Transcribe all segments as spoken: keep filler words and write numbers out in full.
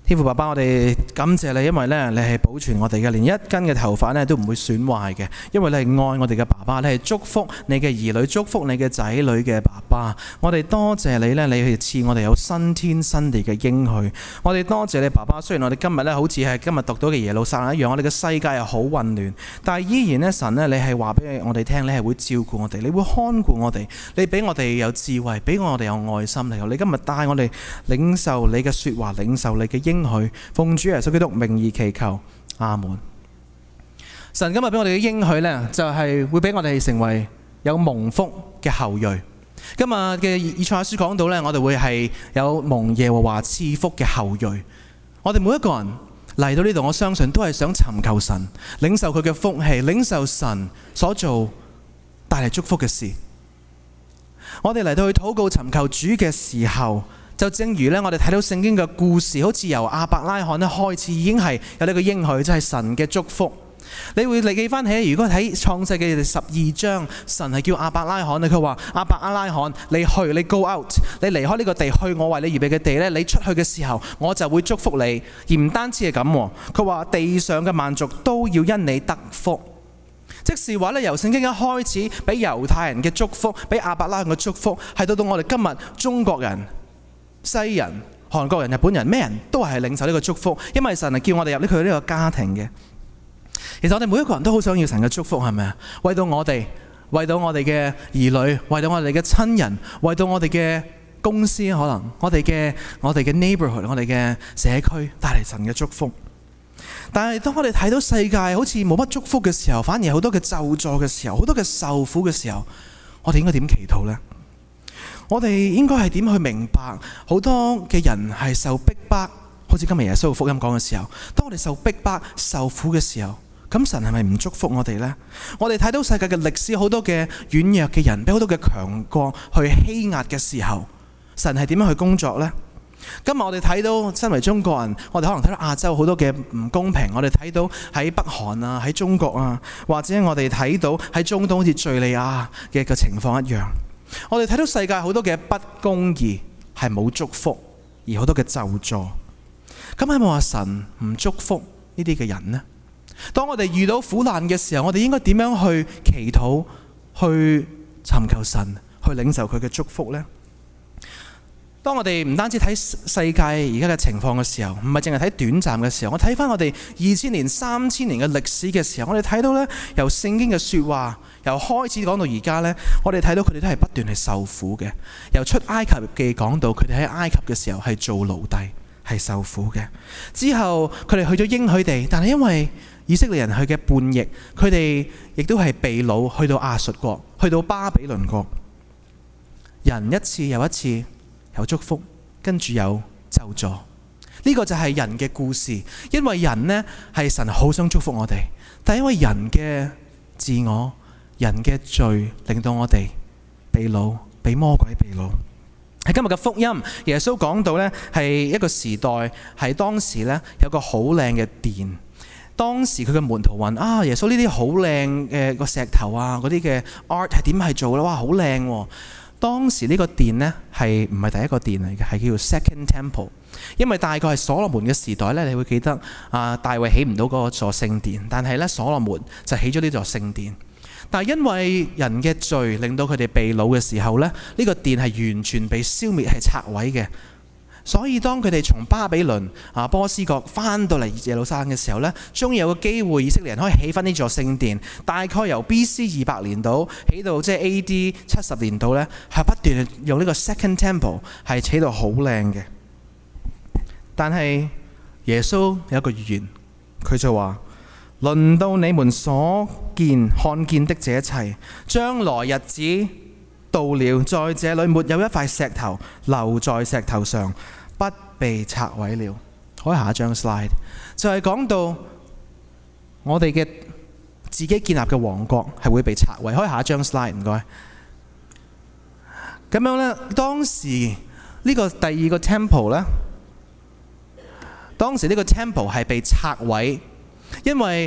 天父爸爸，我哋感謝你，因為咧你係保存我哋嘅，連一根嘅頭髮咧都唔會損壞嘅，因為你係愛我哋嘅爸爸，你係祝福你嘅兒女，祝福你嘅仔女嘅爸爸。我哋多謝你咧，你係賜我哋有新天新地嘅應許。我哋多謝你爸爸，雖然我哋今日咧好似係今日讀到嘅耶路撒冷一樣，我哋嘅世界又好混亂，但係依然咧神咧，你係話俾我哋聽，你係會照顧我哋，你會看顧我哋，你俾我哋有智慧，俾我哋有愛心。你今日帶我哋領受你嘅說話，領受你嘅應許，奉主耶穌基督名義祈求，阿門。神今日俾我哋嘅應許呢，就係會俾我哋成為有蒙福嘅後裔。今日嘅以賽亞書講到呢，我哋會係有蒙耶和華賜福嘅後裔。我哋每一個人嚟到呢度，我相信都係想尋求神，領受佢嘅福氣，領受神所做帶嚟祝福嘅事。我哋嚟到去禱告尋求主嘅時候，就正如咧，我哋睇到聖經嘅故事，好似由亞伯拉罕咧開始，已經係有呢個應許，就係神嘅祝福。你會嚟記翻起，如果睇創世記第十二章，神係叫亞伯拉罕，佢話亞伯拉罕，你去，你 go out，你離開呢個地，去我為你預備嘅地咧，你出去嘅時候，我就會祝福你。而唔單止係咁，佢話地上嘅萬族都要因你得福。即是話咧，由聖經一開始，俾猶太人嘅祝福，俾亞伯拉罕嘅祝福，係到到我哋今日中國人、西人、韓國人、日本人，咩人都係領受呢個祝福，因為神係叫我哋入呢佢呢個家庭嘅。其實我哋每一個人都好想要神嘅祝福，係咪啊？為到我哋，為到我哋嘅兒女，為到我哋嘅親人，為到我哋嘅公司，可能我哋嘅我哋嘅 neighborhood， 我哋嘅社區帶嚟神嘅祝福。但係當我哋睇到世界好似冇乜祝福嘅時候，反而好多嘅咒詛嘅時候，好多嘅受苦嘅時候，我哋應該點祈禱呢？我哋應該係點去明白好多嘅人係受逼迫，好似今日耶穌福音講嘅時候，當我哋受逼迫、受苦嘅時候，咁神係咪唔祝福我哋呢？我哋睇到世界嘅歷史，好多嘅軟弱嘅人俾好多嘅強國去欺壓嘅時候，神係點樣去工作呢？今日我哋睇到身為中國人，我哋可能睇到亞洲好多嘅唔公平，我哋睇到喺北韓啊，喺中國啊，或者我哋睇到喺中東好似敘利亞嘅個情況一樣，我哋睇到世界好多嘅不公義，係冇祝福，而好多嘅咒詛。咁係咪話神唔祝福呢啲嘅人呢？當我哋遇到苦難嘅時候，我哋應該點樣去祈禱，去尋求神，去領受佢嘅祝福呢？當我哋唔單止睇世界而家嘅情況嘅時候，唔係淨係睇短暫嘅時候，我睇翻我哋二千年、三千年嘅歷史嘅時候，我哋睇到呢，由聖經嘅說話，由開始講到而家呢，我哋睇到佢哋都係不斷係受苦嘅。由出埃及記講到佢哋喺埃及嘅時候係做奴隸，係受苦嘅。之後佢哋去咗應許地，但係因為以色列人去嘅叛逆，佢哋亦都係被擄去到亞述國，去到巴比倫國。人一次又一次有祝福，跟住有咒詛。呢個就係人嘅故事。因為人呢係神好想祝福我哋，但係因為人嘅自我、人嘅罪，令到我哋被擄，被魔鬼被擄。喺今日嘅福音，耶穌講到呢係一個時代，係當時呢有個好靚嘅殿。當時佢嘅門徒問啊，耶穌呢啲好靚嘅個石頭啊，嗰啲嘅 art 係點係做咧？哇，好靚喎！當時呢個殿呢係唔係第一個殿嚟嘅，係叫做 Second Temple。因為大概係所羅門嘅時代呢，你會記得啊，大衛起唔到嗰座聖殿，但係呢，所羅門就起咗呢座聖殿。但係因為人嘅罪令到佢哋被擄嘅時候呢，呢個殿係完全被消滅，係拆毀嘅。所以當佢哋從巴比倫啊波斯國翻到嚟耶路撒冷嘅時候呢，終於有個機會，以色列人可以起翻呢座聖殿。大概由 B C 二百年度起到即係 A D 七十年度呢，係不斷用呢個 Second Temple 係起到好靚嘅。但係耶穌有一個預言，佢就話：輪到你們所見看見的這一切，將來日子到了，在這裏沒有一塊石頭留在石頭上不被拆毀了。可以下一張 slide， 就係講到我哋嘅自己建立嘅王國係會被拆毀。可以下一張 slide， 唔該。咁樣呢，當時呢個第二個 temple 呢，當時呢個 temple 係被拆毀，因為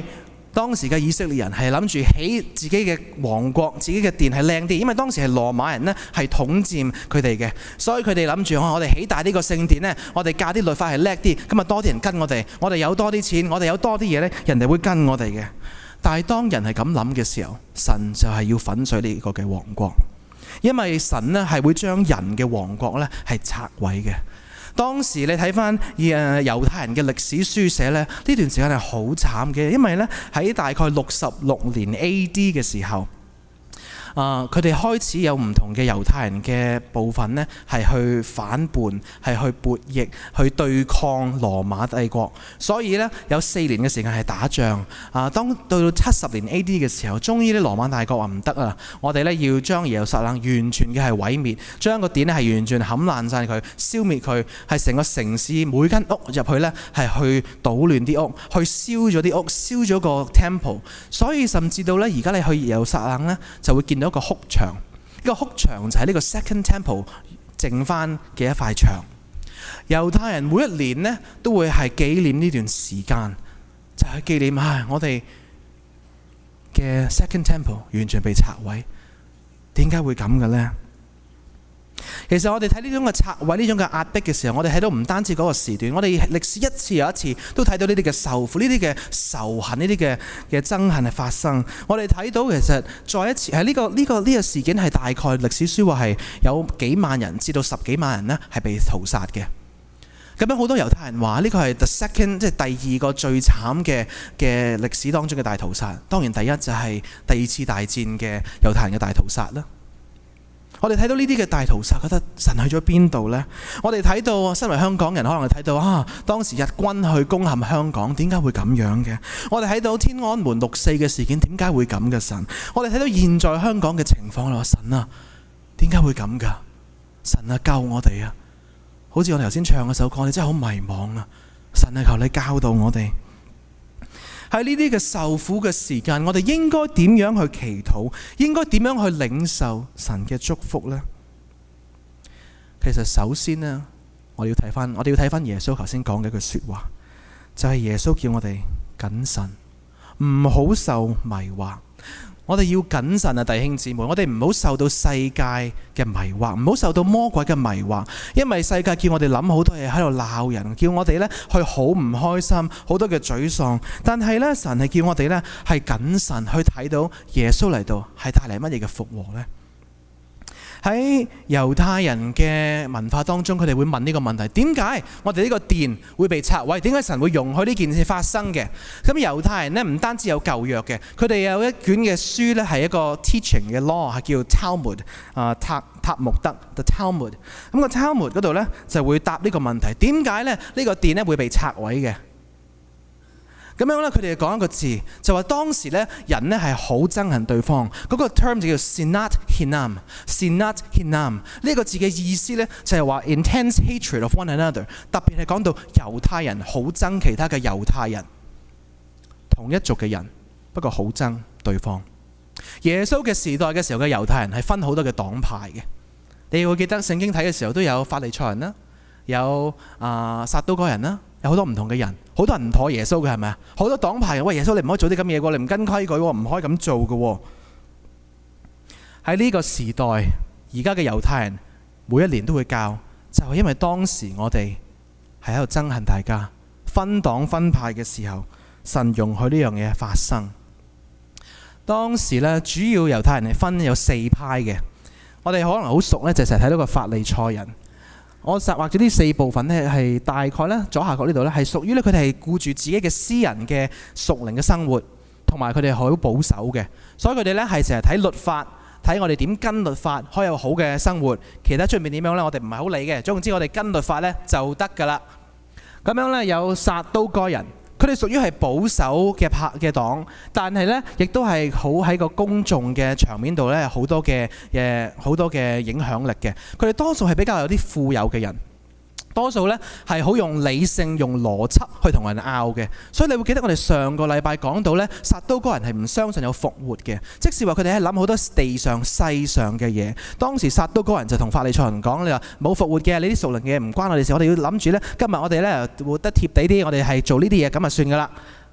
當時嘅以色列人係諗住起自己嘅王國、自己嘅殿係靚啲，因為當時係羅馬人呢係統佔佢哋嘅，所以佢哋諗住我哋起大呢個聖殿呢，我哋教啲律法係叻啲，咁啊多啲人跟我哋，我哋有多啲錢，我哋有多啲嘢呢，人哋會跟我哋嘅。但係當人係咁諗嘅時候，神就係要粉碎呢個嘅王國，因為神呢係會將人嘅王國呢係拆毀嘅。當時你睇翻誒猶太人嘅歷史書寫咧，呢段時間係好慘嘅，因為咧喺大概六十六年 A D 嘅時候，啊佢哋開始有唔同嘅猶太人嘅部分呢係去反叛，係去悖逆，去對抗羅馬帝國，所以呢，有四年嘅時間係打仗。啊，當到到七十年 A D 嘅時候，終於啲羅馬大國話唔得啊，我哋呢要將耶路撒冷完全嘅係毀滅，將個殿咧係完全冚爛晒佢，消滅佢，係成個城市每間屋入去呢係去搗亂啲屋，去燒咗啲屋，燒咗個 temple。所以甚至到呢，而家你去耶路撒冷呢，就會見到一個哭牆，呢個哭牆就係呢個 Second Temple 剩翻嘅一塊牆。猶太人每一年呢都會係紀念呢段時間，就係紀念唉我哋嘅 Second Temple 完全被拆毀。點解會咁嘅呢？其實我哋睇呢種嘅拆毀、呢種嘅壓迫嘅時候，我哋睇到唔單止嗰個時段，我哋歷史一次又一次都睇到呢啲嘅受苦、呢啲嘅仇恨、呢啲嘅嘅憎恨係發生。我哋睇到其實再一次喺呢個呢個呢個事件係大概歷史書話係有幾萬人至到十幾萬人呢係被屠殺嘅。咁樣好多猶太人話呢個係 the second 即係第二個最慘嘅嘅歷史當中嘅大屠殺。當然第一就係第二次大戰嘅猶太人嘅大屠殺啦。我哋睇到呢啲嘅大屠殺，覺得神去咗邊度呢？我哋睇到身為香港人，可能睇到啊，當時日軍去攻陷香港，點解會咁樣嘅？我哋睇到天安門六四嘅事件，點解會咁嘅神？我哋睇到現在香港嘅情況啦，神啊，點解會咁噶？神啊，救我哋啊！好似我哋頭先唱嗰首歌，你真係好迷茫啊！神啊，求你教導我哋。喺呢啲嘅受苦嘅時間，我哋應該點樣去祈禱？應該點樣去領受神嘅祝福呢？其實首先呢，我哋要睇翻，我哋要睇翻耶穌頭先講嘅一句說話，就係耶穌叫我哋謹慎，唔好受迷惑。我哋要謹慎啊，弟兄姊妹，我哋唔好受到世界嘅迷惑，唔好受到魔鬼嘅迷惑，因為世界叫我哋諗好多嘢，喺度鬧人，叫我哋呢去好唔開心，好多嘅沮喪。但係呢，神係叫我哋呢係謹慎去睇到耶穌嚟到係帶嚟乜嘢嘅復和呢？喺猶太人嘅文化當中，佢哋會問呢個問題：點解我哋呢個殿會被拆毀？點解神會容許呢件事發生嘅？咁猶太人呢，唔單止有舊約嘅，佢哋有一卷嘅書呢，係一個 teaching 嘅 law， 係叫 Talmud 啊，塔塔木德 the Talmud。咁個 Talmud 嗰度呢，就會答呢個問題：點解呢？呢個殿呢會被拆毀嘅？咁樣咧，佢哋講一個字，就話當時咧人咧係好憎恨對方，嗰、那個 term 就叫 Sinat Hinam。Sinat Hinam 呢個字嘅意思咧就係話 intense hatred of one another， 特別係講到猶太人好憎其他嘅猶太人，同一族嘅人，不過好憎對方。耶穌嘅時代嘅時候嘅猶太人係分好多嘅黨派嘅，你會記得聖經睇嘅時候都有法利賽人啦，有啊、呃、撒都該人啦。有好多唔同嘅人，好多人唔妥耶穌嘅，係咪啊？好多黨派嘅，喂，耶穌你唔可以做啲咁嘢喎，你唔跟規矩喎，唔可以咁做嘅喎。喺呢個時代，而家嘅猶太人每一年都會教，就係因為當時我哋係喺度憎恨大家，分黨分派嘅時候，神容許呢樣嘢發生。當時呢，主要猶太人係分有四派嘅，我哋可能好熟呢，就成日睇到個法利賽人。我實畫咗呢四部分呢，係大概呢，左下角呢度呢，係屬於呢，佢哋係顧住自己嘅私人嘅屬靈嘅生活，同埋佢哋好保守嘅，所以佢哋呢係成日睇律法，睇我哋點跟律法，可以有好嘅生活。其他出面點樣呢？我哋唔係好理嘅。總之我哋跟律法呢就得㗎啦。咁樣呢，有撒都該人。佢哋屬於係保守嘅派嘅黨，但係呢亦都係好喺個公眾嘅場面度呢，好多嘅誒好多嘅影響力嘅。佢哋多數係比較有啲富有嘅人，多數呢係好用理性、用邏輯去同人拗嘅。所以你會記得我哋上個禮拜講到呢，撒都該人係唔相信有復活嘅，即是話佢哋係諗好多地上世上嘅嘢。當時撒都該人就同法利賽人講：你話冇復活嘅，你啲屬靈嘅嘢唔關我哋事，我哋要諗住呢，今日我哋呢活得貼地啲，我哋係做呢啲嘢咁就算噶啦。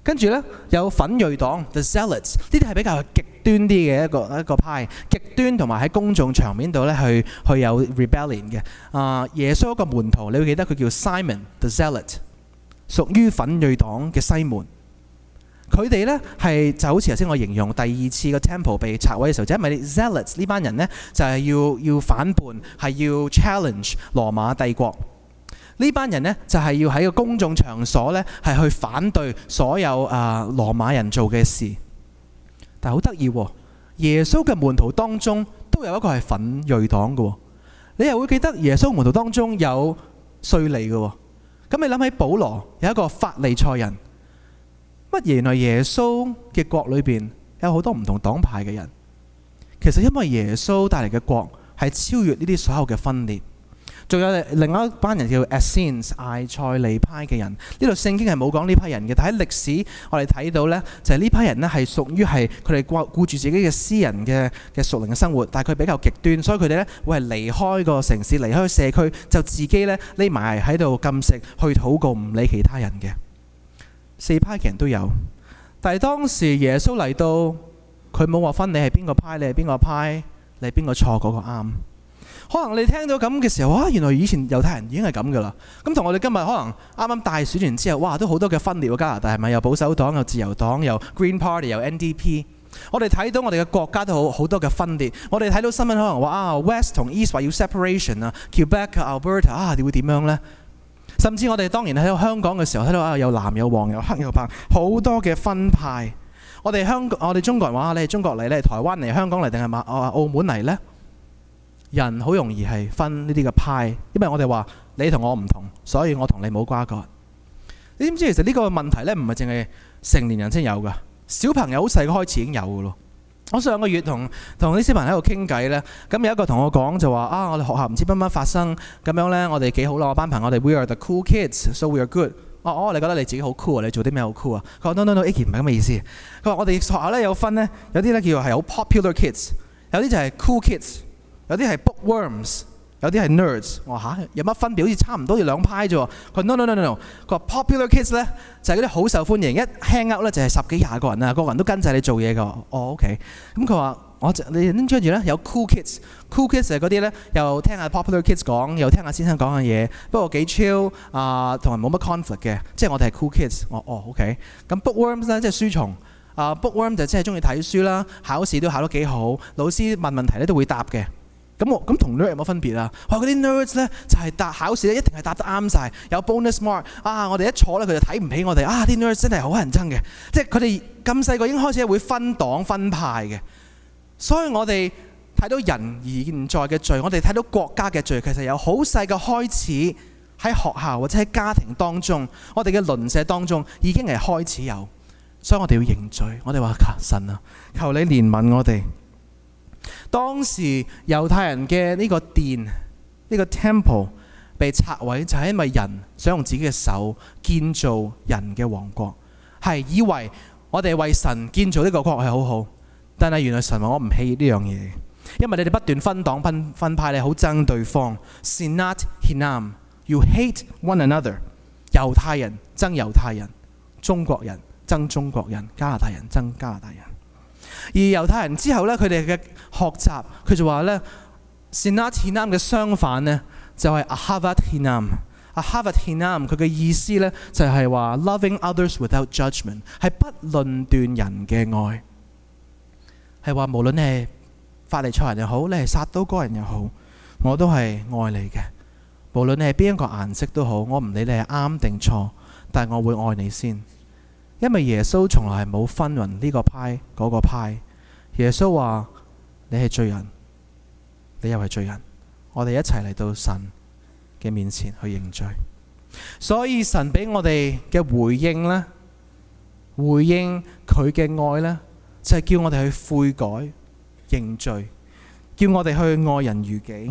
跟住呢，有奮銳黨 The Zealots， 呢啲係比較極端啲嘅一個一個派，極端同埋喺公眾場面度呢去去有 rebellion 嘅。啊，耶穌一個門徒，你會記得佢叫 Simon The Zealot， 屬於奮銳黨嘅西門。佢哋呢係就好似頭先我形容第二次個 temple 被拆毀嘅時候，就因為 Zealots 呢班人呢，就係要要反叛，係要 challenge 羅馬帝國。呢班人呢，就係要喺個公眾場所呢，係去反對所有啊羅馬人做嘅事。但係好得意喎，耶穌嘅門徒當中都有一個係奮銳黨嘅。你又會記得耶穌門徒當中有稅吏嘅。咁你諗起保羅有一個法利賽人，乜原來耶穌嘅國裏邊有好多唔同黨派嘅人。其實因為耶穌帶嚟嘅國係超越呢啲所有嘅分裂。仲有另外一班人叫 Essenes 艾塞尼派嘅人，呢度聖經係冇講呢批人嘅，但喺歷史我哋睇到呢，就係呢批人呢係屬於係佢哋顧顧住自己嘅私人嘅嘅屬靈嘅生活，但係佢比較極端，所以佢哋呢會係離開個城市，離開社區，就自己呢匿埋喺度禁食，去禱告，唔理其他人嘅。四派嘅人都有，但係當時耶穌嚟到，佢冇話分你係邊個派，你係邊個派，你係邊個錯，嗰個啱。可能你聽到咁嘅時候，哇！原來以前猶太人已經係咁噶啦。咁同我哋今日可能啱啱大選完之後，哇！都好多嘅分裂喎。加拿大係咪有保守黨、有自由黨、有 Green Party、有 N D P？ 我哋睇到我哋嘅國家都好好多嘅分裂。我哋睇到新聞可能話啊 West 同 East 話要 separation 啊 ，Quebec、Alberta 啊，你會點樣呢？甚至我哋當然喺香港嘅時候睇到啊，有藍有黃有黑有白，好多嘅分派。我哋香港我哋中國人話你係中國嚟，你係台灣嚟、香港嚟定係馬澳門嚟呢？人好容易係分呢啲嘅派，因為我哋話你同我唔同，所以我同你冇瓜葛。你知唔知其實呢個問題呢，唔係淨係成年人先有㗎，小朋友好細個開始已經有㗎咯。我上個月同同啲小朋友喺度傾偈呢，咁有一個同我講就話啊，我哋學校唔知乜乜發生咁樣呢，我哋幾好啦，我班朋友我哋 We are the cool kids，so we are good。哦哦，你覺得你自己好 cool 啊？你做啲咩好 cool 啊？佢話 no no no，Icky 唔係咁嘅意思。佢話我哋學校呢有分呢，有啲呢叫做係好 popular kids， 有啲就係 cool kids。有啲係 bookworms， 有啲係 nerds。我話嚇有乜分別？好似差唔多要兩派啫喎。佢話 no no no no no。佢話 popular kids 咧就係嗰啲好受歡迎，一 hang out 咧就係十幾廿個人啊，個個人都跟晒你做嘢㗎。哦 OK。咁佢話我你跟住咧有 cool kids，cool kids 係嗰啲咧又聽下 popular kids 講，又聽下先生講嘅嘢，不過幾 chill 啊，同埋冇乜 conflict 嘅，即係我哋係 cool kids。我哦 OK。咁 bookworms 咧即係書蟲。啊 bookworm 就即係中意睇書啦，考試都考得幾好，老師問問題咧都會答嘅。咁我咁同 nerd 有冇分別啊？話嗰啲 nerds 咧就係答考試咧一定係答得啱晒，有 bonus mark 啊！我哋一坐咧佢就睇唔起我哋啊！啲 nerds 真係好乞人憎嘅，即係佢哋咁細個已經開始會分黨分派嘅。所以我哋睇到人現在嘅罪，我哋睇到國家嘅罪，其實由好細個開始喺學校或者喺家庭當中，我哋嘅鄰舍當中已經係開始有。所以我哋要認罪，我哋話神啊，求你憐憫我哋。當時猶太人嘅呢個殿，呢個 temple 被拆毀，就係因為人想用自己嘅手建造人嘅王國，係以為我哋為神建造呢個國係好好，但係原來神話我唔喜呢樣嘢，因為你哋不斷分黨分分派，你好憎對方。Sinat hinam， you hate one another。猶太人憎猶太人，中國人憎中國人，加拿大人憎加拿大人。而猶太人之後呢，佢哋嘅學習，佢就話呢 Sinat hinam 嘅相反呢，就係 Ahavat hinam。Ahavat hinam 佢嘅意思呢，就係話 loving others without judgment， 係不論斷人嘅愛，係話無論你係法利賽人又好，你係撒都該人又好，我都係愛你嘅。無論你係邊一個顏色都好，我唔理你係啱定錯，但係我會愛你先。因為耶穌從來係冇分勻呢個派嗰個派。耶穌話你係罪人，你又係罪人，我哋一齊嚟到神嘅面前去認罪。所以神俾我哋嘅回應呢，回應佢嘅愛呢，就係叫我哋去悔改認罪，叫我哋去愛人如己。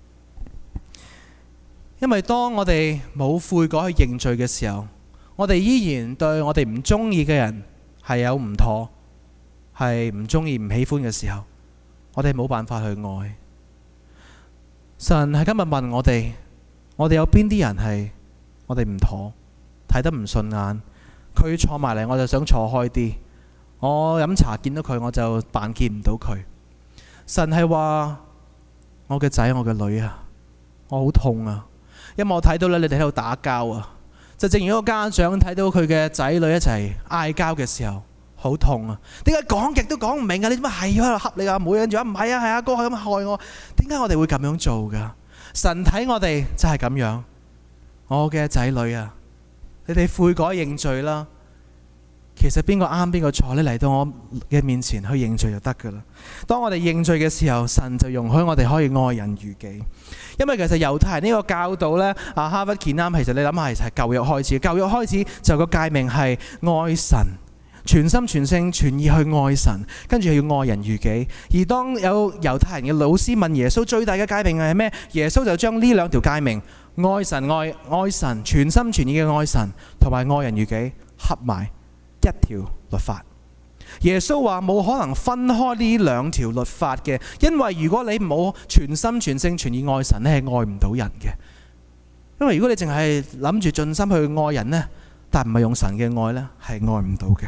因為當我哋冇悔改去認罪嘅時候，我哋依然對我哋唔中意嘅人係有唔妥，係唔中意唔喜歡嘅時候，我哋冇辦法去愛。神係今日問我哋，我哋有邊啲人係我哋唔妥，睇得唔順眼， 佢坐埋嚟，我就想坐開啲。我飲茶見到佢，我就扮見唔到佢。神係話：我嘅仔，我嘅女啊，我好痛啊，因為我睇到咧，你哋喺度打交啊。就正如一個家長睇到佢嘅仔女一齊嗌交嘅時候，好痛啊！點解講極都講唔明啊？你點解係喺度恰你阿妹，跟住話唔係啊，係阿哥係咁害我？點解我哋會咁樣做噶？神睇我哋就係咁樣。我嘅仔女啊，你哋悔改認罪啦。其實邊個啱邊個錯，你嚟到我嘅面前去認罪就得噶啦。當我哋認罪嘅時候，神就容許我哋可以愛人如己。因為其實猶太人呢個教導呢，啊哈弗健啱，其實你諗下，其實係舊約開始，舊約開始就個誡命係愛神，全心全性全意去愛神，跟住要愛人如己。而當有猶太人嘅老師問耶穌最大嘅誡命係咩？耶穌就將呢兩條誡命，愛神愛愛神，全心全意嘅愛神，同埋愛人如己合埋一條律法。耶穌話冇可能分開呢兩條律法嘅，因為如果你冇全心全性全意愛神，你係愛唔到人嘅。因為如果你淨係諗住盡心去愛人呢，但唔係用神嘅愛呢，係愛唔到嘅。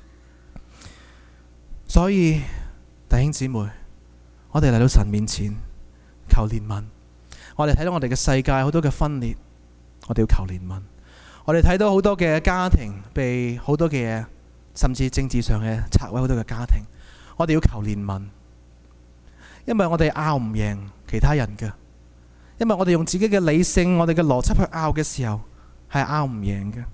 所以弟兄姊妹，我哋嚟到神面前求憐憫。我哋睇到我哋嘅世界好多嘅分裂，我哋要求憐憫。我哋睇到好多嘅家庭被好多嘅嘢，甚至政治上嘅拆毀好多嘅家庭，我哋要求憐憫。因為我哋拗唔贏其他人嘅，因為我哋用自己嘅理性，我哋嘅邏輯去拗嘅時候係拗唔贏嘅。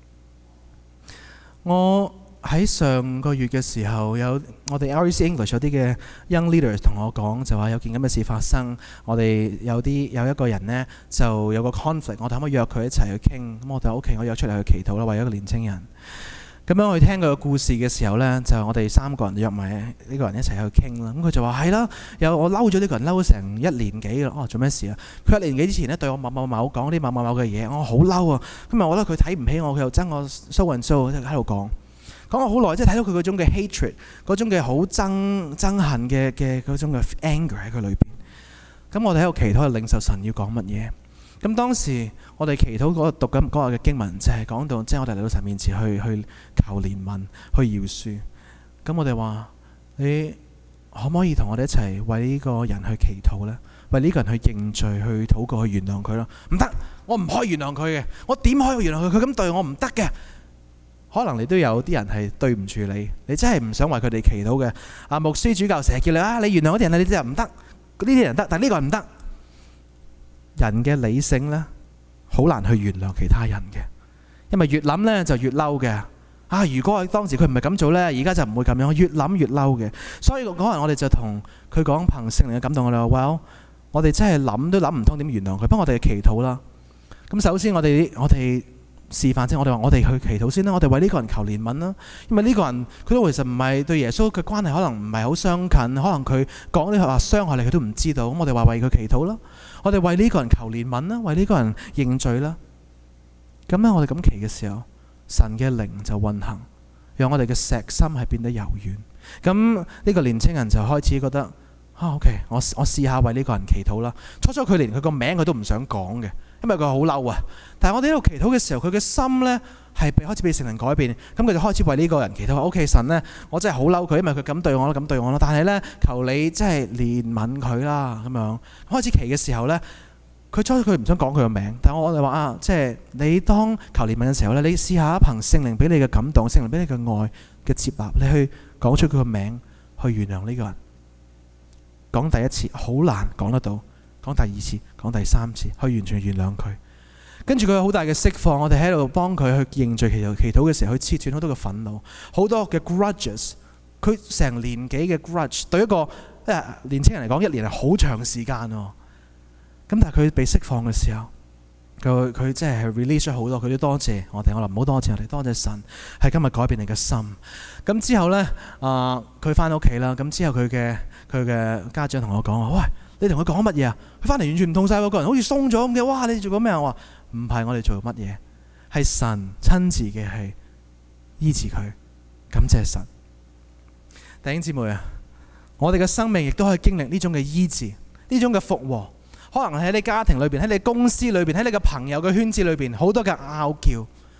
我喺上個月嘅時候，有我哋 R E C English 有啲嘅 young leaders 同我講，就話有件咁嘅事發生。我哋有啲有一個人呢，就有個 conflict， 我哋可唔可以約佢一齊去傾？咁我哋 OK， 我約出嚟去祈禱啦，為咗一個年青人。咁樣去聽佢嘅故事嘅時候呢，就我哋三個人約埋呢個人一齊去傾啦。咁佢就話係啦，有我嬲咗呢個人嬲咗成一年幾啦。哦，做咩事啊？佢一年幾之前呢，對我某某某講啲某某某嘅嘢，我好嬲啊！今日我覺得佢睇唔起我，佢又憎我 so and so 喺度講。講咗好耐，即係睇到佢嗰種嘅 hatred， 嗰種嘅好憎憎恨嘅嘅嗰種嘅 anger 喺佢裏邊。咁我哋喺度祈禱，去領受神要講乜嘢。咁當時我哋祈禱嗰讀緊嗰日嘅經文，就係講到即係我哋嚟到神面前去去求憐憫，去饒恕。咁我哋話：你可唔可以同我哋一齊為呢個人去祈禱呢？為呢個人去認罪、去禱告、去原諒佢咯？唔得，我唔可以原諒佢嘅。我點可以原諒佢？佢咁對我唔得嘅。可能你都有啲人係對唔住你，你真係唔想為佢哋祈禱嘅。啊，牧師主教成日叫你啊，你原諒嗰啲人啊，你啲人唔得，呢啲人得，但係呢個人唔得。人嘅理性呢，好難去原諒其他人嘅，因為越諗呢就越嬲嘅。啊，如果當時佢唔係咁做呢，而家就唔會咁樣，越諗越嬲嘅。所以嗰日我哋就同佢講憑聖靈嘅感動，我哋話 well， 我哋真係諗都諗唔通點原諒佢，不過我哋祈禱啦。咁首先我哋我哋。示範即係我哋話我哋去祈禱先啦，我哋為呢個人求憐憫啦，因為呢個人佢都其實唔係對耶穌嘅關係可能唔係好相近，可能佢講呢話傷害你佢都唔知道，咁我哋話為佢祈禱啦，我哋為呢個人求憐憫啦，為呢個人認罪啦。咁咧我哋咁祈嘅時候，神嘅靈就運行，讓我哋嘅石心係變得柔軟。咁呢個年青人就開始覺得啊 OK， 我我試下為呢個人祈禱啦。初初佢連佢個名佢都唔想講嘅。因為佢好嬲啊！但係我哋喺度祈禱嘅時候，佢嘅心呢係被開始被聖靈改變，咁佢就開始為呢個人祈禱。O.K. 神呢，我真係好嬲佢，因為佢咁對我啦，咁對我啦。但係呢，求你真係憐憫佢啦，咁樣開始祈嘅時候呢，佢初佢唔想講佢個名，但係我哋話啊，即係你當求憐憫嘅時候呢，你試下憑聖靈俾你嘅感動，聖靈俾你嘅愛嘅接納，你去講出佢個名，去原諒呢個人。講第一次好難講得到。講第二次，講第三次，去完全原諒佢。跟住佢有好大嘅釋放，我哋喺度幫佢去認罪祈禱祈禱嘅時候，去切斷好多嘅憤怒，好多嘅 grudges。佢成年幾嘅 grudge，對一個誒年青人嚟講，一年係好長時間喎。咁但係佢被釋放嘅時候，佢佢真係 release 咗好多，佢都多謝我哋。我話唔好多謝我哋，多謝神係今日改變你嘅心。咁之後呢，啊佢翻到屋企啦。咁之後佢嘅佢嘅家長同我講話：喂，你同佢講乜嘢啊？佢翻嚟完全唔同晒，個人好似鬆咗咁嘅。哇！你做緊咩啊？我話唔係我哋做乜嘢，係神親自嘅係醫治佢，感謝神。弟兄姊妹啊，我哋嘅生命亦都可以經歷呢種嘅醫治，呢種嘅復和。可能喺你家庭裏邊，喺你公司裏邊，喺你嘅朋友嘅圈子裏邊，好多嘅拗撬。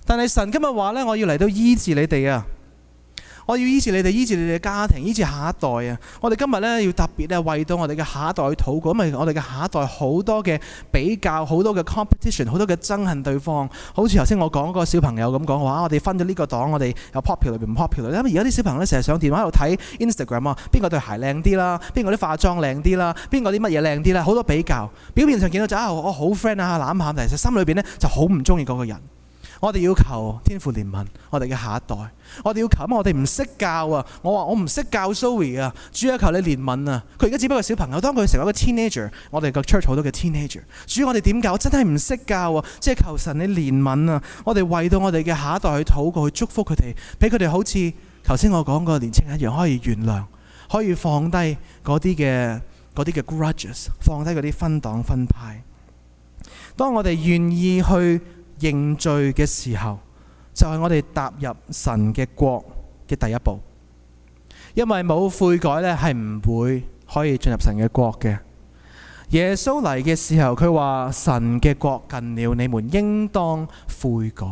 但係神今日話呢，我要嚟到醫治你哋啊！我要醫治你哋，醫治你哋嘅家庭，醫治下一代啊！我哋今日呢，要特別咧為到我哋嘅下一代去禱告，因為我哋嘅下一代好多嘅比較，好多嘅 competition， 好多嘅憎恨對方。好似頭先我講嗰個小朋友咁講話，我哋分咗呢個黨，我哋有 popular 裏邊唔 popular。因為而家啲小朋友咧成日上電話喺度睇 Instagram 啊，邊個對鞋靚啲啦，邊個啲化妝靚啲啦，邊個啲乜嘢靚啲啦，好多比較。表面上見到就啊我好 friend 啊攬下，但係心裏邊呢就好唔中意嗰個人。我哋要求天父憐憫我哋嘅下一代，我哋要求，因為我哋唔識教啊！我話我唔識教 Zoe 啊，主啊求你憐憫啊！佢而家只不過小朋友，當佢成為一個 teenager， 我哋個 church 好多嘅 teenager， 主我哋點教？我真係唔識教啊！即係求神你憐憫啊！我哋為到我哋嘅下一代去禱告，去祝福佢哋，俾佢哋好似頭先我講個年青人一樣，可以原諒，可以放低嗰啲嘅嗰啲嘅 grudges， 放低嗰啲分黨分派。當我哋願意去認罪嘅時候，就係我哋踏入神嘅國嘅第一步。因為冇悔改呢，係唔會可以進入神嘅國嘅。耶穌嚟嘅時候，佢話神嘅國近了，你們應當悔改。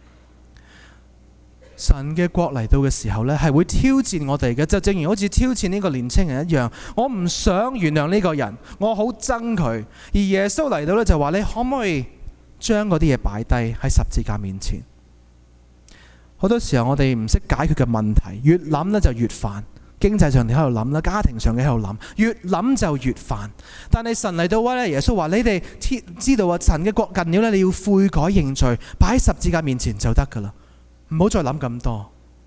神嘅國嚟到嘅時候呢，係會挑戰我哋嘅，就正如好似挑戰呢個年青人一樣。我唔想原諒呢個人，我好憎佢。而耶穌嚟到呢，就話你可唔可以將嗰啲嘢擺低喺十字架面前？好多時候我哋唔識解決嘅問題，越諗呢就越煩。經濟上你喺度諗啦，家庭上你喺度諗，越諗就越煩。但係神嚟到話咧，耶穌話你哋知道啊，神嘅國近了咧，你要悔改認罪，擺喺十字架面前就得噶啦，唔好再諗咁多。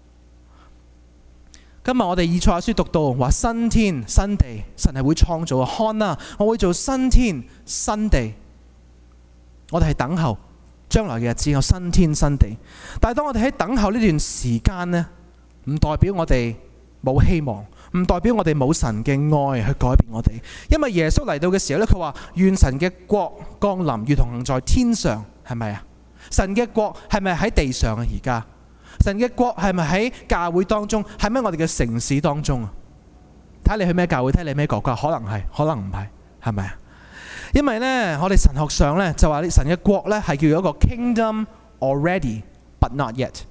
今日我哋以賽亞書讀到話新天新地，神係會創造啊，看啊，我會做新天新地。我哋係等候將來嘅日子有新天新地，但係當我哋喺等候呢段時間呢，唔代表我哋冇希望，唔代表我哋冇神嘅愛去改變我哋。因為耶穌嚟到嘅時候呢，佢話願神嘅國降臨，如同行在天上，係咪啊？神嘅國係咪喺地上啊？而家神嘅國係咪喺教會當中？係咪我哋嘅城市當中啊？睇你去咩教會，睇你咩國家，可能係，可能唔係，係咪啊？因為呢，我哋神學上呢，就話神嘅國呢係叫做一個 kingdom already but not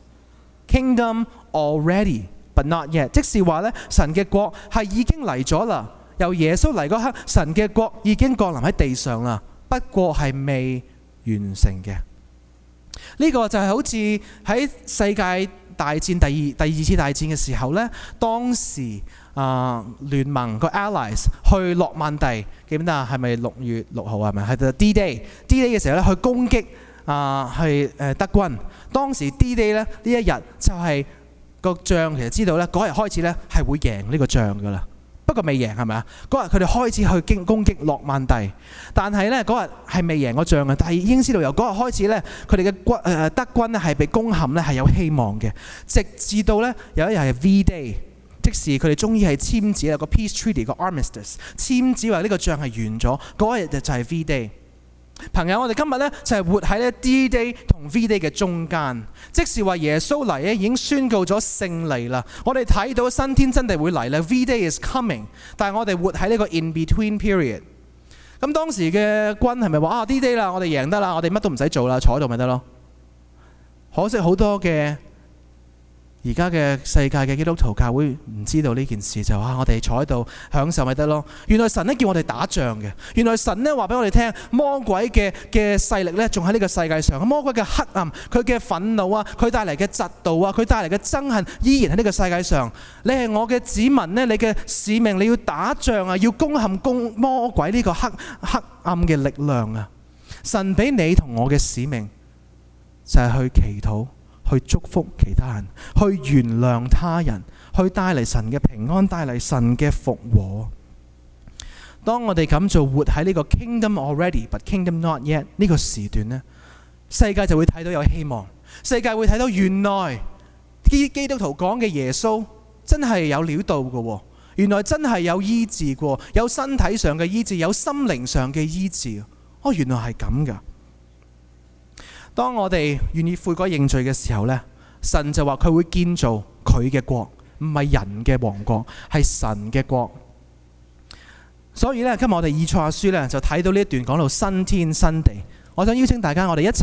yet。kingdom already but not yet， 即是話呢，神嘅國係已經嚟咗啦。由耶穌嚟嗰刻，神嘅國已經降臨喺地上啦，不過係未完成嘅。呢、這個就係好似喺世界大戰第二第二次大戰嘅時候呢，當時啊、呃、聯盟個 allies 去諾曼第，記唔記得啊？係咪六月六號啊？係咪係 D Day？D Day 嘅時候咧，去攻擊啊，係、呃、誒德軍。當時 D Day 咧呢一日就係、是、個仗，其實知道咧嗰日開始咧係會贏呢個仗噶啦。不過未贏係咪啊？嗰日佢哋開始去攻攻擊諾曼第，但係呢嗰日係未贏個仗嘅。但係已經知道由嗰日開始呢，佢哋嘅軍誒德軍咧係被攻陷呢係有希望嘅。直至到呢有一日係 V Day， 即是佢哋終於係簽字啦，個 Peace Treaty 個 Armistice 簽字話呢個仗係完咗，嗰一日就係 V Day。朋友，我哋今日呢就係活喺呢 D Day 同 V Day 嘅中間，即是話耶穌嚟咧已經宣告咗勝利啦。我哋睇到新天真地會嚟啦 ，V Day is coming。但係我哋活喺呢個 in between period。咁當時嘅軍係咪話啊 D Day 啦，我哋贏得啦，我哋乜都唔使做啦，坐喺度咪得咯？可惜好多嘅而家嘅世界嘅基督徒教會唔知道呢件事，就話、啊、我哋坐喺度享受咪得咯。原來神呢叫我哋打仗嘅，原來神呢話俾我哋聽，魔鬼嘅嘅勢力呢仲喺呢個世界上，魔鬼嘅黑暗，佢嘅憤怒啊，佢帶嚟嘅嫉妒啊，佢帶嚟嘅憎恨依然喺呢個世界上。你係我嘅子民呢，你嘅使命你要打仗啊，要攻陷攻魔鬼呢個黑黑暗嘅力量啊。神俾你同我嘅使命就係、是、去祈禱，去祝福其他人，去原諒他人，去帶嚟神嘅平安，帶嚟神嘅復和。當我哋咁做，活喺呢個 kingdom already but kingdom not yet 呢個時段呢，世界就會睇到有希望，世界會睇到原來基基督徒講嘅耶穌真係有料到嘅，原來真係有醫治過，有身體上嘅醫治，有心靈上嘅醫治。哦，原來係咁噶。當我哋願意悔改認罪嘅時候呢，神就話佢會建造佢嘅國，唔係人嘅王國，係神嘅國。所以呢，今日我哋以賽亞書呢就睇到呢一段講到新天新地。我想邀請大家，我哋一齊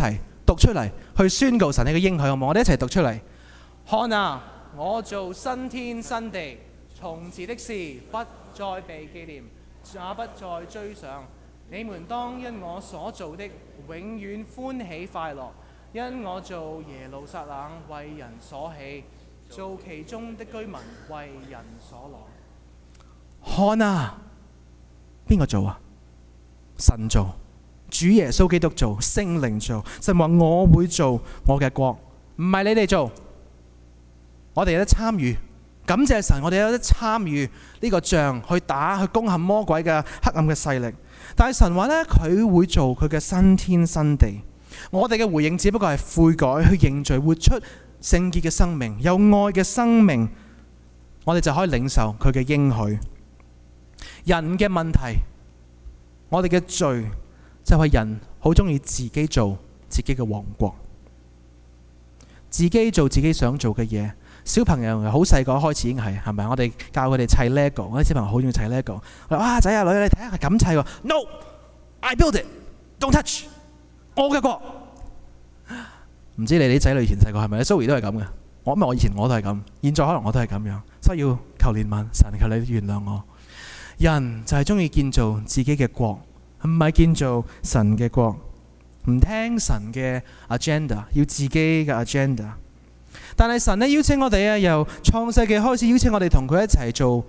讀出嚟，去宣告神你嘅應許，好唔好？我哋一齊讀出嚟。看啊，我做新天新地，從前的事不再被紀念，也不再追想。你們當因我所做的永遠歡喜快樂，因我做耶路撒冷為人所喜，做其中的居民為人所樂。看啊，邊個做啊？神做，主耶穌基督做，聖靈做。神話我會做我嘅國，唔係你哋做。我哋有得參與，感謝神，我哋有得參與呢個仗，去打去攻陷魔鬼嘅黑暗嘅勢力。但係神話呢，佢會做佢嘅新天新地。我哋嘅回應只不過係悔改，去認罪，活出聖潔嘅生命，有愛嘅生命，我哋就可以領受佢嘅應許。人嘅問題，我哋嘅罪就係人好中意自己做自己嘅王國，自己做自己想做嘅嘢。小朋友好細個開始已經係，係咪？我哋教佢哋砌 Lego， 我啲小朋友好中意砌 Lego。我話：哇，仔啊女，你睇下係咁砌喎。No，I build it，don't touch，我嘅國。唔知你哋啲仔女以前細個係咪？ Zoe 都係咁嘅。我因為我以前我都係咁，現在可能我都係咁樣，所以要求憐憫神，求你原諒我。人就係中意建造自己嘅國，唔係建造神嘅國，唔聽神嘅 agenda， 要自己嘅 agenda。但係神呢邀請我哋啊，由創世紀開始邀請我哋同佢一齊做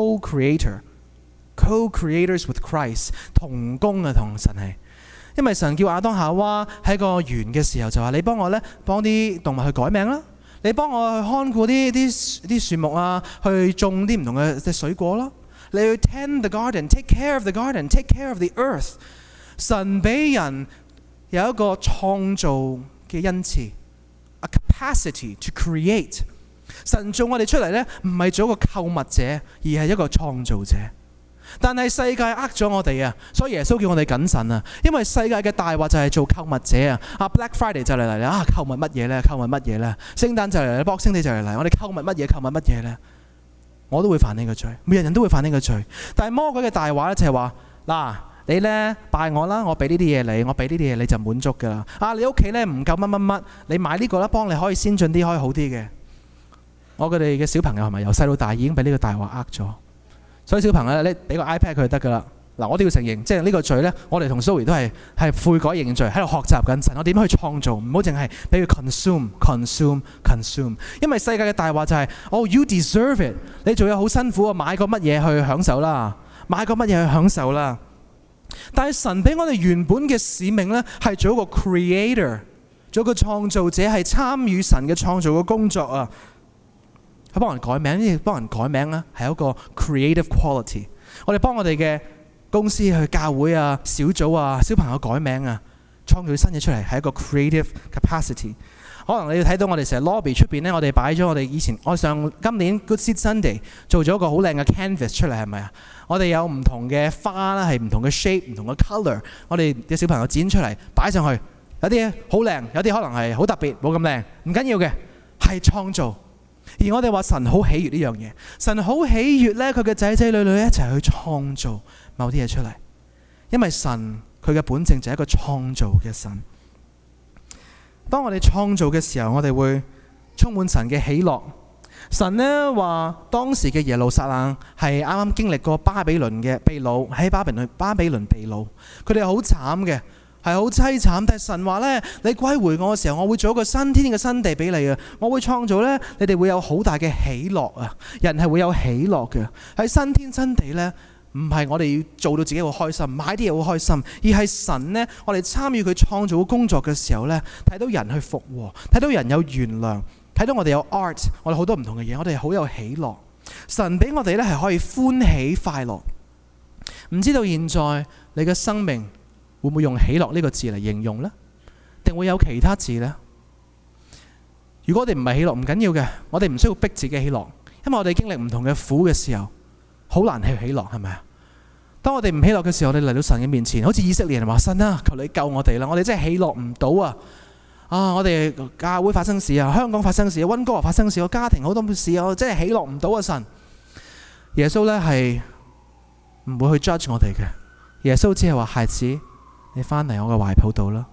co-creator，co-creators with Christ， 同工啊，同神係。因為神叫亞當夏娃喺個園嘅時候就話：你幫我呢，幫啲動物去改名啦，你幫我去看顧啲啲啲樹木啊，去種啲唔同嘅水果啦，你去 tend the garden，take care of the garden，take care of the earth。神俾人有一個創造嘅恩賜。A capacity to create。 神做我哋出嚟呢，唔係做一個購物者，而係一個創造者。但係世界呃咗我哋啊，所以耶穌叫我哋謹慎啊，因為世界嘅大話就係做購物者啊。啊 Black Friday 就嚟嚟啦，啊購物乜嘢呢？購物乜嘢呢？聖誕就嚟嚟，Boxing Day就嚟嚟，我哋購物乜嘢？購物乜嘢呢？我都會犯呢個罪，每人人都會犯呢個罪。但係魔鬼嘅大話呢，就係話嗱。你呢拜我啦，我俾呢啲嘢你，我俾呢啲嘢你就滿足噶啦。啊，你屋企呢唔夠乜乜乜，你買呢個啦，幫你可以先進啲，可以好啲嘅。我哋嘅小朋友係咪由細到大已經俾呢個大話呃咗？所以小朋友你俾個 iPad 佢就得噶啦。嗱，我都要承認，即係呢個罪呢，我哋同 Zoe 都係係悔改認罪，喺度學習緊神，我點去創造，唔好淨係俾佢 consume、consume、consume。因為世界嘅大話就係、是，哦 you deserve it， 你做嘢好辛苦啊，買個乜嘢去享受啦，買個乜嘢去享受啦。但係神俾我哋原本嘅使命呢，係做一個 creator， 做一個創造者，係參與神嘅創造嘅工作啊。佢幫人改名，呢幫人改名呢係一個 creative quality。我哋幫我哋嘅公司去教會啊、小組啊、小朋友改名啊，創造新嘢出嚟係一個 creative capacity。可能你要睇到我哋成日 lobby 出邊呢，我哋擺咗我哋以前我上今年 Good Seed Sunday 做咗一個好靚嘅 canvas 出嚟，係咪啊？我哋有唔同嘅花啦，係唔同嘅 shape、唔同嘅 color， 我哋嘅小朋友剪出嚟擺上去，有啲好靚，有啲可能係好特別，冇咁靚，唔緊要嘅，係創造。而我哋話神好喜悅呢樣嘢，神好喜悅呢，佢嘅仔仔女女一齊去創造某啲嘢出嚟，因為神佢嘅本性就係一個創造嘅神。當我哋創造嘅時候，我哋會充滿神嘅喜樂。神呢話當時嘅耶路撒冷係啱啱經歷過巴比倫嘅被擄，喺巴比倫巴比倫被擄，佢哋好慘嘅，係好淒慘。但係神話呢，你歸回我嘅時候，我會做一個新天嘅新地俾你啊！我會創造呢，你哋會有好大嘅喜樂啊！人係會有喜樂嘅，喺新天新地呢。唔係我哋要做到自己好開心，買啲嘢好開心，而係神呢，我哋參與佢創造嘅工作嘅時候呢，睇到人去復和，睇到人有原諒，睇到我哋有 art， 我哋好多唔同嘅嘢，我哋好有喜樂。神俾我哋呢係可以歡喜快樂。唔知道現在你嘅生命會唔會用喜樂呢個字嚟形容呢？定會有其他字呢？如果我哋唔係喜樂，唔緊要嘅，我哋唔需要逼自己喜樂，因為我哋經歷唔同嘅苦嘅時候。好難去喜樂，係咪啊？當我哋唔喜樂嘅時候，我哋嚟到神嘅面前，好似以色列人話：神啊，求你救我哋啦！我哋真係喜樂唔到啊！啊，我哋教會發生事啊，香港發生事啊，溫哥華發生事，我家庭好多事啊，我真係喜樂唔到啊！神，耶穌呢係唔會去 judge 我哋嘅。耶穌只係話：孩子，你翻嚟我嘅懷抱度啦。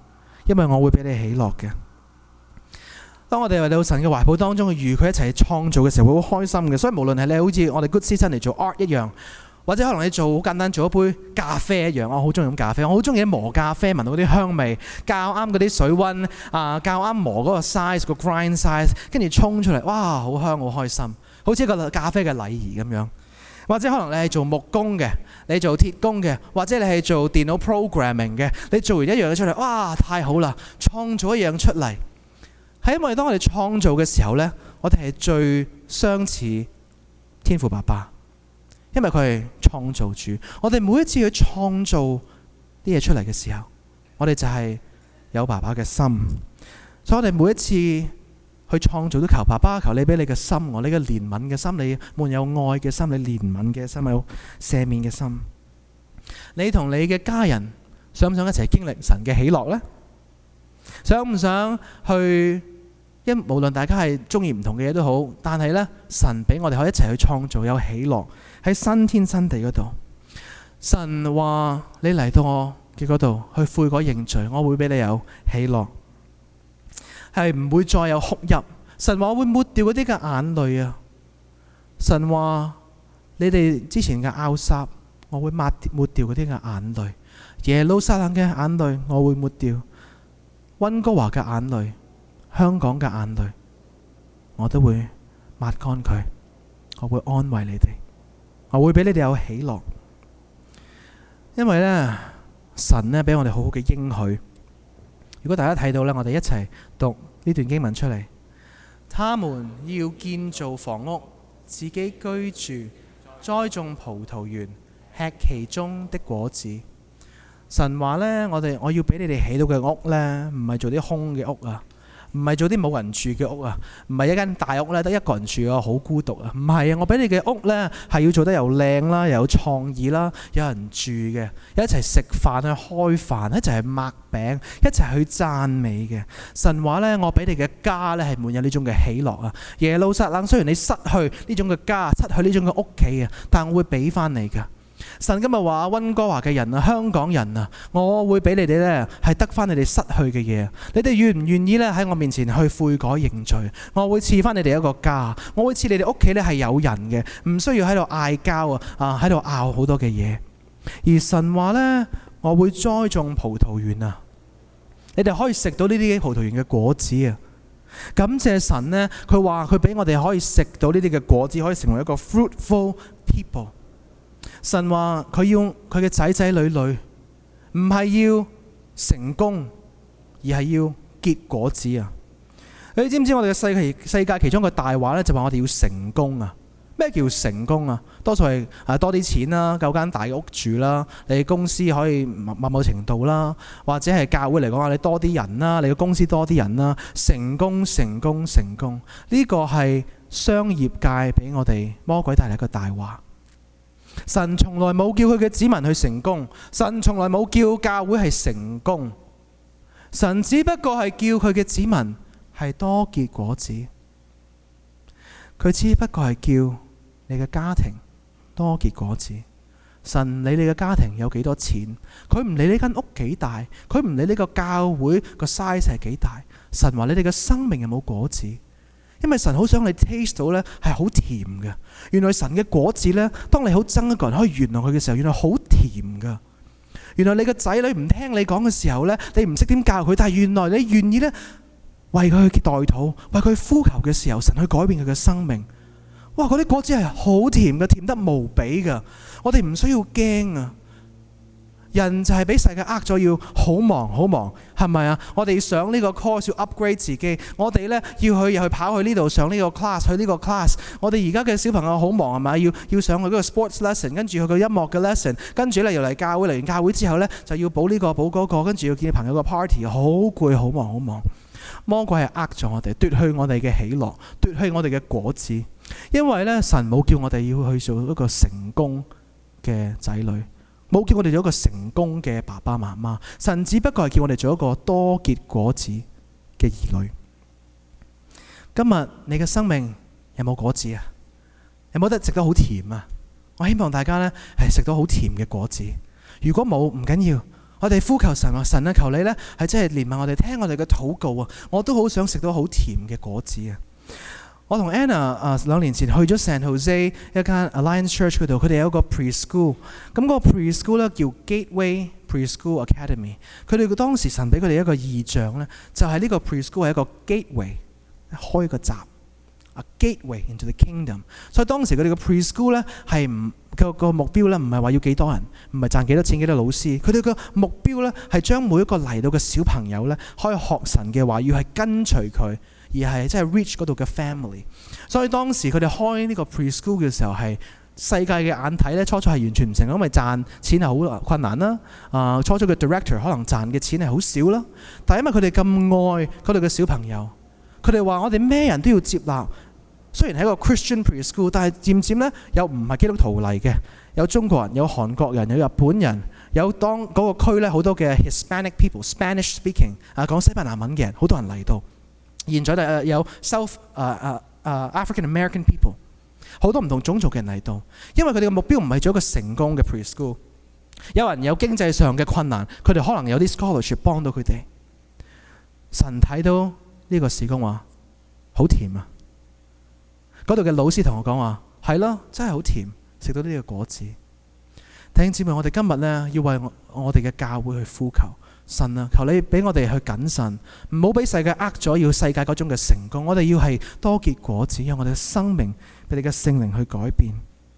因為我會俾你喜樂嘅。當我哋嚟到神嘅懷抱當中去與佢一齊創造嘅時候，會好開心嘅。所以無論係你好似我哋 Good Season 嚟做 art 一樣，或者可能你做好簡單做一杯咖啡一樣，我好中意飲咖啡，我好中意磨咖啡，聞到嗰啲香味，校啱嗰啲水溫啊，校啱磨嗰個 size 個 grind size， 跟住沖出嚟，哇，好香，好開心，好似一個咖啡嘅禮儀咁樣。或者可能你係做木工嘅，你做鐵工嘅，或者你係做電腦 programming 嘅，你做完一樣嘢出嚟，哇，太好啦！創造一樣出嚟，係因為當我哋創造嘅時候呢，我哋係最相似天父爸爸，因為佢係創造主。我哋每一次去創造啲嘢出嚟嘅時候，我哋就係有爸爸嘅心，所以我哋每一次去創造都求爸爸，求你俾你嘅心我，你嘅憐憫嘅心，你滿有愛嘅心，你憐憫嘅心，有赦免嘅心。你同你嘅家人想唔想一齊經歷神嘅喜樂呢？想唔想去？因無論大家係中意唔同嘅嘢都好，但係呢，神俾我哋可以一齊去創造有喜樂喺新天新地嗰度。神話你嚟到我嘅嗰度去悔改認罪，我會俾你有喜樂。係唔會再有哭泣。神話我會抹掉嗰啲嘅眼淚啊！神話你哋之前嘅拗殺，我會抹抹掉嗰啲嘅眼淚。耶路撒冷嘅眼淚，我會抹掉。溫哥華嘅眼淚，香港嘅眼淚，我都會抹乾佢。我會安慰你哋，我會俾你哋有喜樂。因為呢，神呢俾我哋好好嘅應許。如果大家睇到呢，我哋一齊讀呢段經文出嚟。他們要建造房屋，自己居住，栽種葡萄園，吃其中的果子。神話呢，我哋我要俾你哋起到嘅屋呢，唔係做啲空嘅屋啊，唔係做啲冇人住嘅屋啊，唔係一間大屋呢，得一個人住啊，好孤獨啊。唔係啊，我俾你嘅屋呢，係要做得又靚啦，又有創意啦，有人住嘅，一齊食飯去開飯，一齊去擘餅，一齊去讚美嘅。神話呢，我俾你嘅家呢，係滿有呢種嘅喜樂啊。耶路撒冷雖然你失去呢種嘅家，失去呢種嘅屋企啊，但我會俾翻你噶。神今日話溫哥華嘅人啊，香港人啊，我會俾你哋呢係得翻你哋失去嘅嘢。你哋願唔願意呢喺我面前去悔改認罪？我會賜翻你哋一個家，我會賜你哋屋企呢係有人嘅，唔需要喺度嗌交啊，啊喺度拗好多嘅嘢。而神話呢，我會栽種葡萄園啊，你哋可以食到呢啲葡萄園嘅果子啊。感謝神呢，佢話佢俾我哋可以食到呢啲嘅果子，可以成為一個 fruitful people。神話佢要佢嘅仔仔女女唔係要成功，而係要結果子啊！你知唔知我哋嘅世界世界其中一個大話呢，就話我哋要成功啊！咩叫成功啊？多數係啊多啲錢啦，夠間大嘅屋住啦，你公司可以某某程度啦，或者係教會嚟講話你多啲人啦，你嘅公司多啲人啦，成功成功成功，呢個係商業界俾我哋魔鬼帶嚟一個大話。神從來冇叫佢嘅子民去成功，神從來冇叫教會係成功，神只不過係叫佢嘅子民係多結果子，佢只不過係叫你嘅家庭多結果子。神唔理你嘅家庭有幾多錢，佢唔理呢間屋幾大，佢唔理呢個教會個 size 係幾大，神話你哋嘅生命有冇果子。因為神好想你 taste 到呢係好甜嘅。原來神嘅果子呢，當你好憎一個人可以原諒佢嘅時候，原來好甜噶。原來你個仔女唔聽你講嘅時候呢，你唔識點教佢，但係原來你願意呢，為佢去代禱，為佢呼求嘅時候，神去改變佢嘅生命。哇！嗰啲果子係好甜嘅，甜得無比噶。我哋唔需要驚啊！人就係俾世界呃咗，要好忙好忙，係咪啊？我哋上呢個 course 要 upgrade 自己，我哋呢要去又去跑去呢度上呢個 class， 去呢個 class。我哋而家嘅小朋友好忙係咪？要要上去嗰個 sports lesson， 跟住去個音樂嘅 lesson， 跟住呢又嚟教會，嚟完教會之後呢，就要補呢個補嗰個，跟住要見朋友個 party， 好攰好忙好忙。魔鬼係呃咗我哋，奪去我哋嘅喜樂，奪去我哋嘅果子。因為呢，神冇叫我哋要去做一個成功嘅仔女，冇叫我哋做一個成功嘅爸爸媽媽，神只不過係叫我哋做一個多結果子嘅兒女。今日你嘅生命有冇果子啊？有冇得食得好甜啊？我希望大家呢係食到好甜嘅果子。如果冇，唔緊要， 我哋呼求神話，神啊，求你呢係真係憐憫我哋，聽我哋嘅禱告啊！我都好想食到好甜嘅果子啊！我同 Anna 啊兩年前去咗 San Jose 一間 Alliance Church 嗰度，佢哋有一個 preschool， 咁嗰個 preschool 咧叫 Gateway Preschool Academy。佢哋當時神俾佢哋一個異象呢，就係、是、呢個 preschool 係一個 gateway， 開個閘。A gateway into the kingdom， 所以當時佢哋嘅 preschool 咧係唔個個目標咧唔係話要幾多人，唔係賺幾多錢幾多老師，佢哋嘅目標咧係將每一個嚟到嘅小朋友咧可以學神嘅話，要係跟隨佢，而係即係 reach 嗰度嘅 family。所以當時佢哋開呢個 preschool 嘅時候係世界嘅眼睇咧，初初係完全唔成，因為賺錢係好困難啦。啊、呃，初初嘅 director 可能賺嘅錢係好少啦，但係因為佢哋咁愛嗰度嘅小朋友，佢哋話我哋咩人都要接納。雖然係一個 Christian preschool， 但係漸漸咧有唔係基督徒嚟嘅，有中國人、有韓國人、有日本人，有當嗰個區咧好多嘅 Hispanic people、Spanish speaking 啊講西班牙文嘅人，好多人嚟到。現在誒有 South 啊啊啊 African American people， 好多唔同種族嘅人嚟到，因為佢哋嘅目標唔係做一個成功嘅 preschool。有人有經濟上嘅困難，佢哋可能有啲 scholarship 幫到佢哋。神睇到呢個事工話好甜啊！嗰度嘅老師同我講話係咯，真係好甜，食到呢個果子。弟兄姊妹，我哋今日呢，要為我哋嘅教會去呼求神啊，求你俾我哋去謹慎，唔好俾世界呃咗要世界嗰種嘅成功。我哋要係多結果子，讓我哋嘅生命俾你嘅聖靈去改變。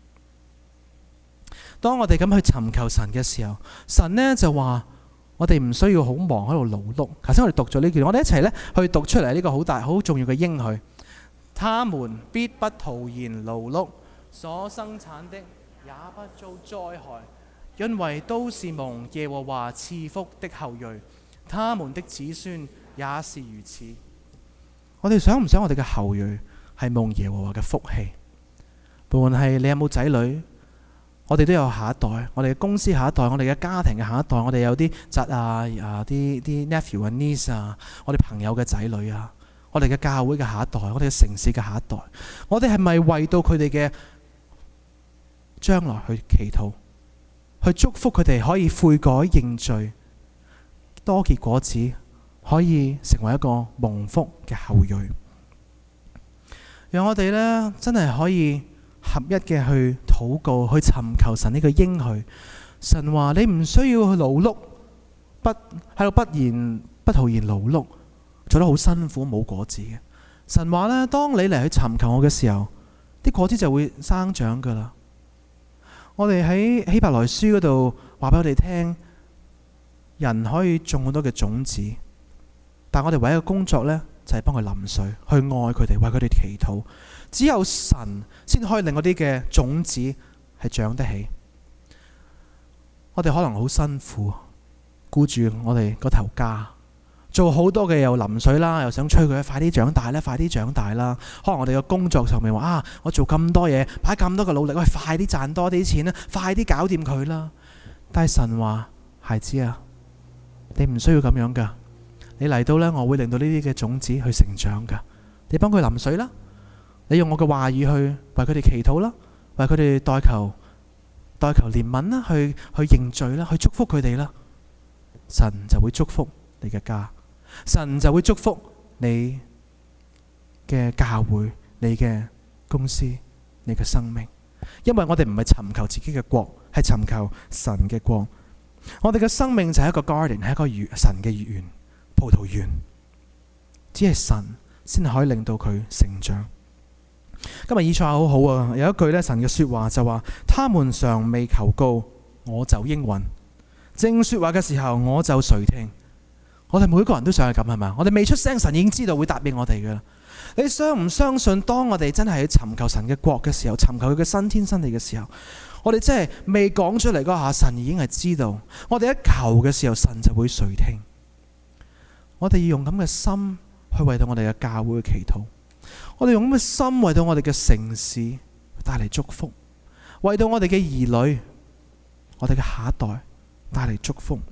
當我哋咁去尋求神嘅時候，神呢就話我哋唔需要好忙喺度勞碌。頭先我哋讀咗呢句，我哋一齊呢去讀出嚟呢個好大好重要嘅應許。他們必不徒然勞碌，所生產的也不遭災害，因為都是蒙耶和華賜福的後裔，他們的子孫也是如此。我哋想唔想我哋嘅後裔係蒙耶和華嘅福氣？無論係你有冇仔女，我哋都有下一代，我哋嘅公司下一代，我哋嘅家庭嘅下一代，我哋有啲侄啊啊啲啲 nephew 啊 niece 啊，我哋朋友嘅仔女啊。我哋嘅教會嘅下一代，我哋嘅城市嘅下一代，我哋係咪為到佢哋嘅將來去祈禱，去祝福佢哋可以悔改認罪，多結果子，可以成為一個蒙福嘅後裔？讓我哋呢真係可以合一嘅去禱告，去尋求神呢個應許。神話你唔需要去勞碌，不喺度不言不徒然勞碌。做得好辛苦冇果子嘅。神話呢，當你嚟去尋求我嘅時候，啲果子就會生長噶啦。我哋喺希伯來書嗰度話俾我哋聽，人可以種好多嘅種子，但我哋唯一嘅工作呢，就係幫佢淋水，去愛佢哋，為佢哋祈禱。只有神先可以令嗰啲嘅種子係長得起。我哋可能好辛苦，顧住我哋嗰頭家。做好多嘅又淋水啦，又想催佢快啲長大啦，快啲長大啦。可能我哋嘅工作上面話啊，我做咁多嘢，擺咁多嘅努力，喂，快啲賺多啲錢啦，快啲搞掂佢啦。但係神話，孩子啊，你唔需要咁樣噶。你嚟到呢，我會令到呢啲嘅種子去成長噶。你幫佢淋水啦，你用我嘅話語去為佢哋祈禱啦，為佢哋代求代求憐憫啦，去去認罪啦，去祝福佢哋啦。神就會祝福你嘅家。神就會祝福你嘅教會、你嘅公司、你嘅生命，因為我哋唔係尋求自己嘅國，係尋求神嘅國。我哋嘅生命就係一個 garden， 係一個園，神嘅園，葡萄園。只係神先可以令到佢成長。今日以賽亞好好啊，有一句咧神嘅說話就話：他們尚未求告，我就應允；正說話嘅時候，我就垂聽。我哋每個人都想係咁，係咪？我哋未出聲，神已經知道會答應我哋噶啦。你相唔相信？當我哋真係去尋求神嘅國嘅時候，尋求佢嘅新天新地嘅時候，我哋真係未講出嚟嗰下，神已經係知道。我哋一求嘅時候，神就會垂聽。我哋要用咁嘅心去為到我哋嘅教會去祈禱。我哋用咁嘅心為到我哋嘅城市帶嚟祝福，為到我哋嘅兒女、我哋嘅下一代帶嚟祝福。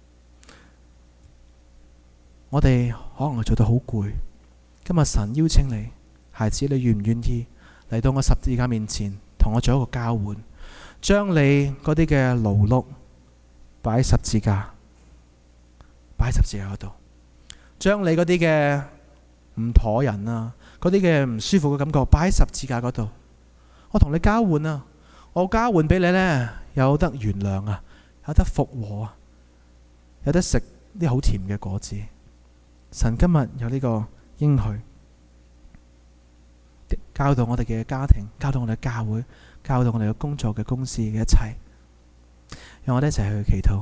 我哋可能做到好攰，今日神邀請你，孩子，你願唔願意嚟到我十字架面前，同我做一個交換，將你嗰啲嘅勞碌擺喺十字架， 擺喺十字架嗰度，將你嗰啲嘅唔妥人啊，嗰啲嘅唔舒服嘅感覺擺喺十字架嗰度。我同你交換啊，我交換俾你呢，有得原諒啊，有得復和啊，有得食啲好甜嘅果子。神今日有呢個應許，教導我哋嘅家庭，教導我哋嘅教會，教導我哋嘅工作嘅公司嘅一切，讓我哋一齊去祈禱。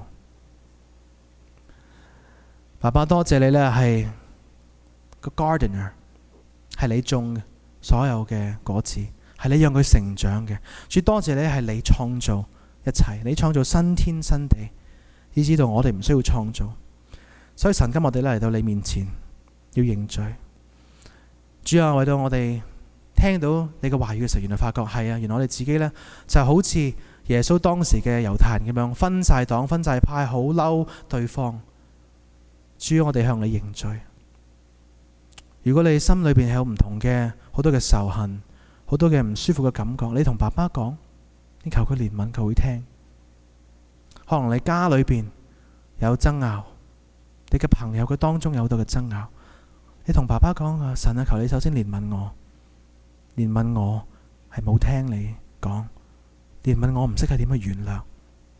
爸爸，多謝你呢，係個 gardener， 係你種嘅所有嘅果子，係你讓佢成長嘅。主，多謝你係你創造一切，你創造新天新地，以至到我哋唔需要創造。所以神今日我哋嚟到你面前要認罪。主啊，為到我哋聽到你嘅話語嘅時候，原來發覺係啊，原來我哋自己呢，就好似耶穌當時嘅猶太人咁樣，分晒黨分晒派，好嬲對方。主，我哋向你認罪。如果你心裏邊有唔同嘅好多嘅仇恨，好多嘅唔舒服嘅感覺，你同爸爸講，你求佢憐憫，佢會聽。可能你家裏邊有爭拗，你嘅朋友佢當中有好多嘅爭拗，你同爸爸講啊，神啊，求你首先憐憫我，憐憫我係冇聽你講，憐憫我唔識係點去原諒。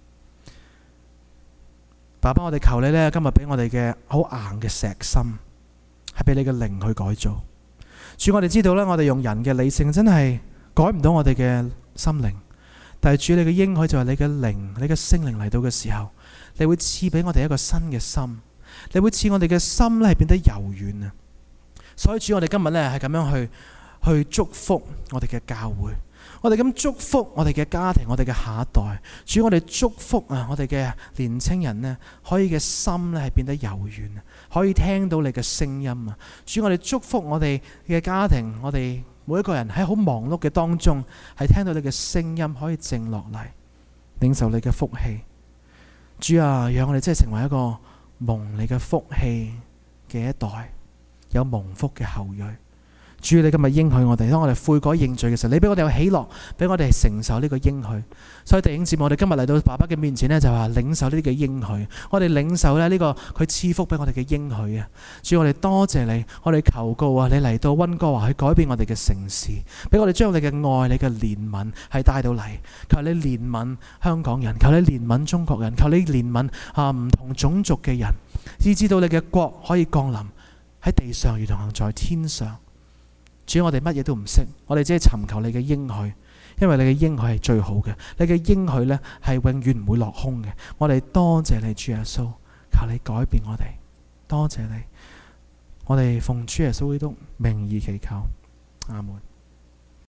爸爸，我哋求你呢，今日俾我哋嘅好硬嘅石心，係俾你嘅靈去改造。主，我哋知道呢，我哋用人嘅理性真係改唔到我哋嘅心靈，但係主，你嘅應許就係你嘅靈，你嘅聖靈嚟到嘅時候，你會賜俾我哋一個新嘅心，你會賜我哋嘅心呢係變得柔軟啊！所以主，我哋今日呢係咁樣去去祝福我哋嘅教會，我哋咁祝福我哋嘅家庭，我哋嘅下一代。主，我哋祝福啊，我哋嘅年青人呢，可以嘅心呢係變得柔軟，可以聽到你嘅聲音啊！主，我哋祝福我哋嘅家庭，我哋每一個人喺好忙碌嘅當中，係聽到你嘅聲音，可以靜落嚟，領受你嘅福氣。主啊，讓我哋真係成為一個蒙你嘅福氣嘅一代，有蒙福嘅後裔。主，你今日應許我哋，當我哋悔改認罪嘅時候，你俾我哋有喜樂，俾我哋承受呢個應許。所以弟兄姊妹，我哋今日嚟到爸爸嘅面前呢，就話領受呢啲嘅應許，我哋領受咧呢個佢賜福俾我哋嘅應許啊！主，我哋多謝你，我哋求告啊，你嚟到溫哥華去改變我哋嘅城市，俾我哋將你嘅愛、你嘅憐憫係帶到嚟。求你憐憫香港人，求你憐憫中國人，求你憐憫啊唔同種族嘅人，以至到你嘅國可以降臨喺地上，如同行在天上。主，我哋乜嘢都唔識，我哋只係尋求你嘅應許，因為你嘅應許係最好嘅，你嘅應許呢係永遠唔會落空嘅。我哋多謝你，主耶穌，求你改變我哋，多謝你，我哋奉主耶穌基督名義祈求，阿門。